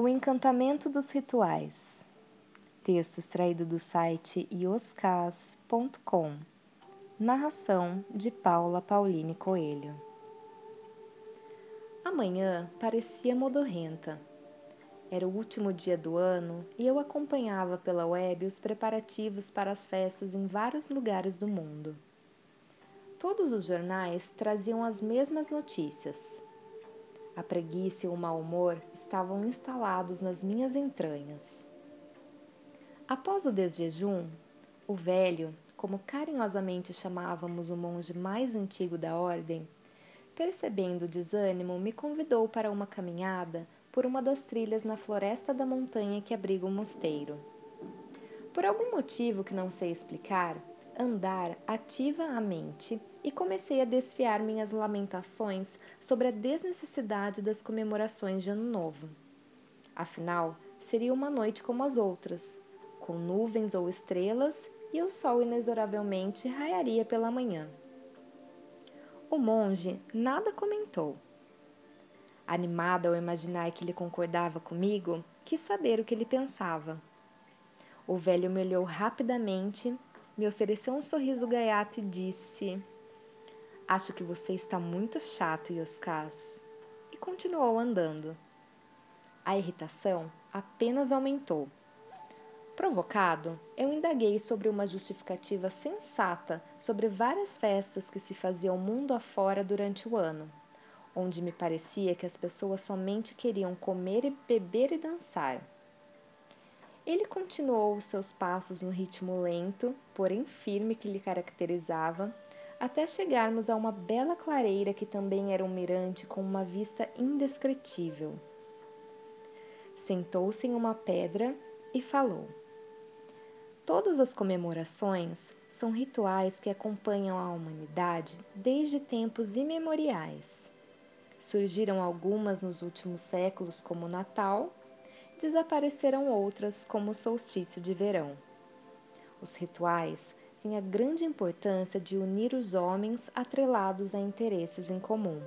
O Encantamento dos Rituais. Texto extraído do site ioscas.com. Narração de Paula Pauline Coelho. A manhã parecia modorrenta. Era o último dia do ano e eu acompanhava pela web os preparativos para as festas em vários lugares do mundo. Todos os jornais traziam as mesmas notícias. A preguiça e o mau humor estavam instalados nas minhas entranhas. Após o desjejum, o velho, como carinhosamente chamávamos o monge mais antigo da ordem, percebendo o desânimo, me convidou para uma caminhada por uma das trilhas na floresta da montanha que abriga o mosteiro. Por algum motivo que não sei explicar, andar ativa a mente e comecei a desfiar minhas lamentações sobre a desnecessidade das comemorações de Ano Novo. Afinal, seria uma noite como as outras, com nuvens ou estrelas, e o sol inexoravelmente raiaria pela manhã. O monge nada comentou. Animada ao imaginar que ele concordava comigo, quis saber o que ele pensava. O velho me olhou rapidamente, me ofereceu um sorriso gaiato e disse: "Acho que você está muito chato, Ioscas." E continuou andando. A irritação apenas aumentou. Provocado, eu indaguei sobre uma justificativa sensata sobre várias festas que se faziam mundo afora durante o ano, onde me parecia que as pessoas somente queriam comer, beber e dançar. Ele continuou os seus passos no ritmo lento, porém firme que lhe caracterizava, até chegarmos a uma bela clareira que também era um mirante com uma vista indescritível. Sentou-se em uma pedra e falou: "Todas as comemorações são rituais que acompanham a humanidade desde tempos imemoriais. Surgiram algumas nos últimos séculos, como o Natal, desapareceram outras, como o solstício de verão. Os rituais têm a grande importância de unir os homens atrelados a interesses em comum."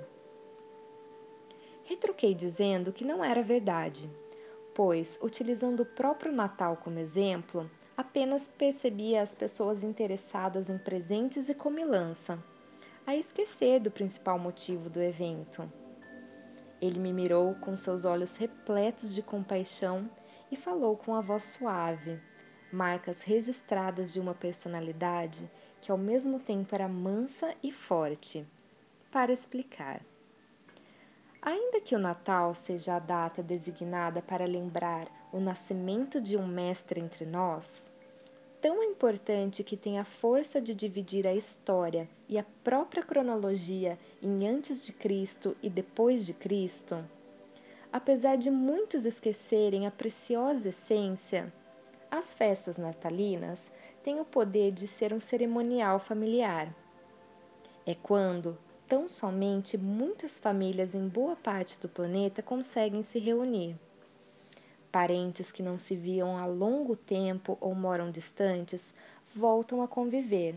Retruquei dizendo que não era verdade, pois, utilizando o próprio Natal como exemplo, apenas percebia as pessoas interessadas em presentes e comilança, a esquecer do principal motivo do evento. Ele me mirou com seus olhos repletos de compaixão e falou com a voz suave, marcas registradas de uma personalidade que ao mesmo tempo era mansa e forte, para explicar. Ainda que o Natal seja a data designada para lembrar o nascimento de um mestre entre nós, tão importante que tem a força de dividir a história e a própria cronologia em antes de Cristo e depois de Cristo, apesar de muitos esquecerem a preciosa essência, as festas natalinas têm o poder de ser um cerimonial familiar. É quando, tão somente, muitas famílias em boa parte do planeta conseguem se reunir. Parentes que não se viam há longo tempo ou moram distantes voltam a conviver.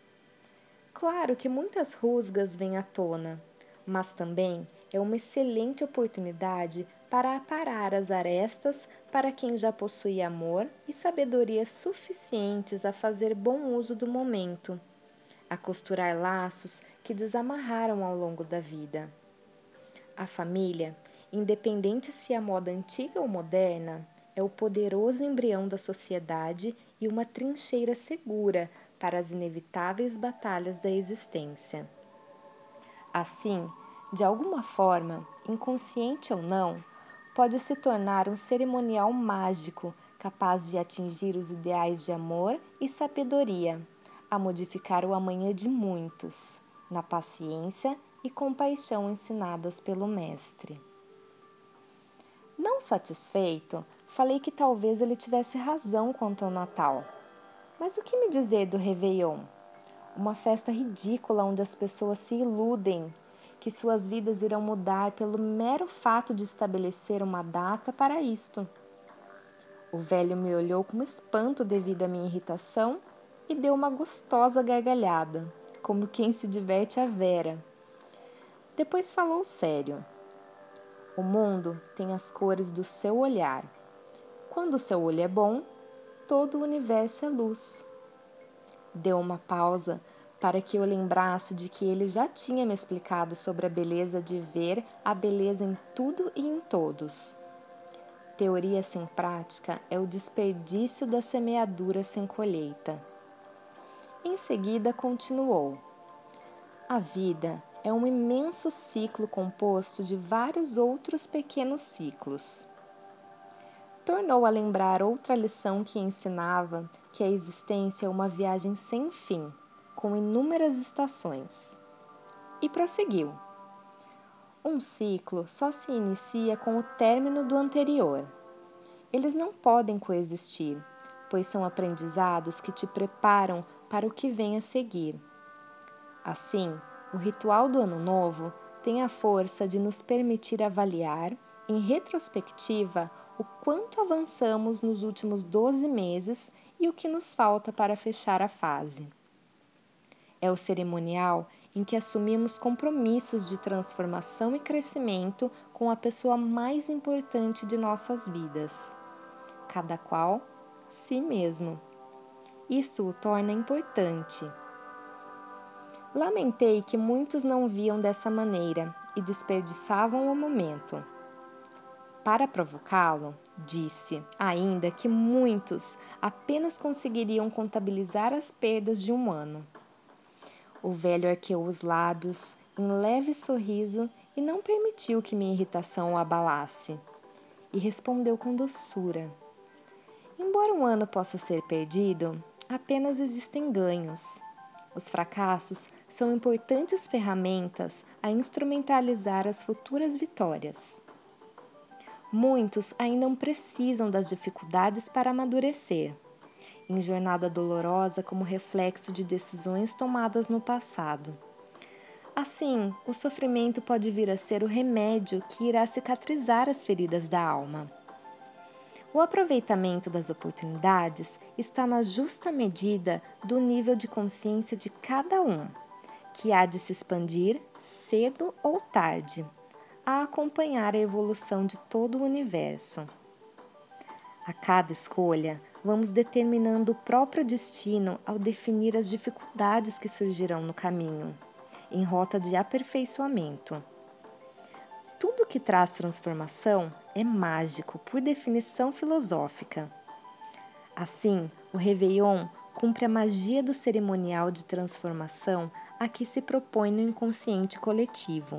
Claro que muitas rusgas vêm à tona, mas também é uma excelente oportunidade para aparar as arestas para quem já possui amor e sabedoria suficientes a fazer bom uso do momento, a costurar laços que desamarraram ao longo da vida. A família, independente se é a moda antiga ou moderna, é o poderoso embrião da sociedade e uma trincheira segura para as inevitáveis batalhas da existência. Assim, de alguma forma, inconsciente ou não, pode se tornar um cerimonial mágico capaz de atingir os ideais de amor e sabedoria, a modificar o amanhã de muitos, na paciência e compaixão ensinadas pelo mestre. Não satisfeito, falei que talvez ele tivesse razão quanto ao Natal. Mas o que me dizer do Réveillon? Uma festa ridícula onde as pessoas se iludem que suas vidas irão mudar pelo mero fato de estabelecer uma data para isto. O velho me olhou com espanto devido à minha irritação e deu uma gostosa gargalhada, como quem se diverte à vera. Depois falou sério: O mundo tem as cores do seu olhar. Quando o seu olho é bom, todo o universo é luz. Deu uma pausa para que eu lembrasse de que ele já tinha me explicado sobre a beleza de ver a beleza em tudo e em todos. Teoria sem prática é o desperdício da semeadura sem colheita. Em seguida, continuou: a vida é um imenso ciclo composto de vários outros pequenos ciclos. Tornou a lembrar outra lição que ensinava que a existência é uma viagem sem fim, com inúmeras estações. E prosseguiu: um ciclo só se inicia com o término do anterior. Eles não podem coexistir, pois são aprendizados que te preparam para o que vem a seguir. Assim, o ritual do Ano Novo tem a força de nos permitir avaliar, em retrospectiva, o quanto avançamos nos últimos 12 meses e o que nos falta para fechar a fase. É o cerimonial em que assumimos compromissos de transformação e crescimento com a pessoa mais importante de nossas vidas, cada qual si mesmo. Isso o torna importante. Lamentei que muitos não viam dessa maneira e desperdiçavam o momento. Para provocá-lo, disse ainda que muitos apenas conseguiriam contabilizar as perdas de um ano. O velho arqueou os lábios em leve sorriso e não permitiu que minha irritação o abalasse. E respondeu com doçura: embora um ano possa ser perdido, apenas existem ganhos. Os fracassos são importantes ferramentas a instrumentalizar as futuras vitórias. Muitos ainda precisam das dificuldades para amadurecer, em jornada dolorosa como reflexo de decisões tomadas no passado. Assim, o sofrimento pode vir a ser o remédio que irá cicatrizar as feridas da alma. O aproveitamento das oportunidades está na justa medida do nível de consciência de cada um, que há de se expandir cedo ou tarde, a acompanhar a evolução de todo o universo. A cada escolha, vamos determinando o próprio destino ao definir as dificuldades que surgirão no caminho, em rota de aperfeiçoamento. Tudo que traz transformação é mágico, por definição filosófica. Assim, o Réveillon cumpre a magia do cerimonial de transformação a que se propõe no inconsciente coletivo.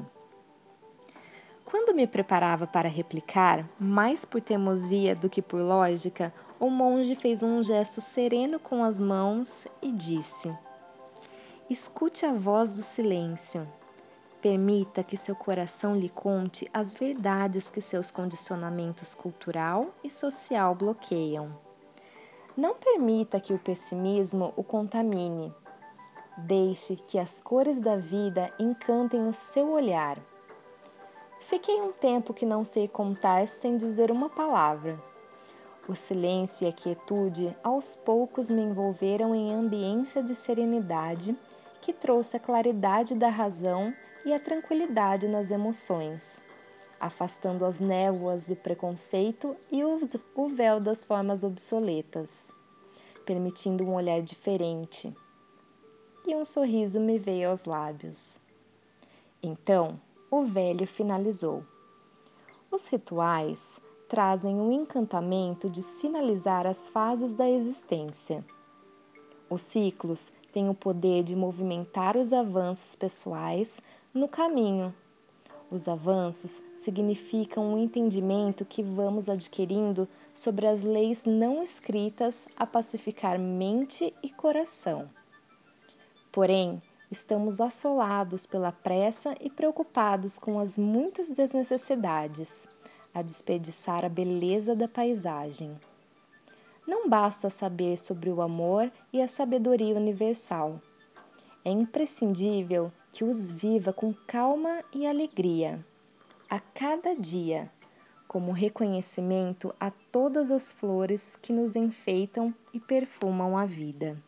Quando me preparava para replicar, mais por teimosia do que por lógica, o monge fez um gesto sereno com as mãos e disse: escute a voz do silêncio. Permita que seu coração lhe conte as verdades que seus condicionamentos cultural e social bloqueiam. Não permita que o pessimismo o contamine. Deixe que as cores da vida encantem o seu olhar. Fiquei um tempo que não sei contar sem dizer uma palavra. O silêncio e a quietude aos poucos me envolveram em ambiência de serenidade que trouxe a claridade da razão e a tranquilidade nas emoções, afastando as névoas do preconceito e o véu das formas obsoletas, permitindo um olhar diferente. E um sorriso me veio aos lábios. Então, o velho finalizou: os rituais trazem o encantamento de sinalizar as fases da existência. Os ciclos têm o poder de movimentar os avanços pessoais no caminho. Os avanços significam um entendimento que vamos adquirindo sobre as leis não escritas a pacificar mente e coração. Porém, estamos assolados pela pressa e preocupados com as muitas desnecessidades, a desperdiçar a beleza da paisagem. Não basta saber sobre o amor e a sabedoria universal. É imprescindível que os viva com calma e alegria, a cada dia, como reconhecimento a todas as flores que nos enfeitam e perfumam a vida.